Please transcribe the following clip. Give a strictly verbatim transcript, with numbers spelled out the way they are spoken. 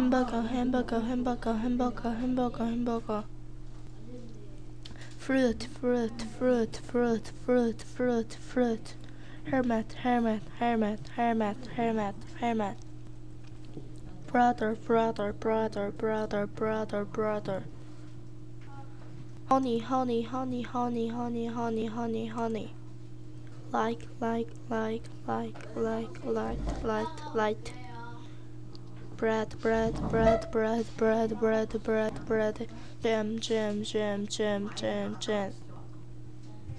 hamburger, hamburger, hamburger, hamburger, hamburger, hamburger. Fruit, fruit, fruit, fruit, fruit, fruit, fruit. Hermit, hermit, hermit, hermit, hermit, hermit. Brother, brother, brother, brother, brother, brother. Honey, honey, honey, honey, honey, honey, honey, honey. Like, like, like, like, like, light, light, light. Bread, bread, bread, bread, bread, bread, bread, bread. Jam, jam, jam, jam, jam, jam.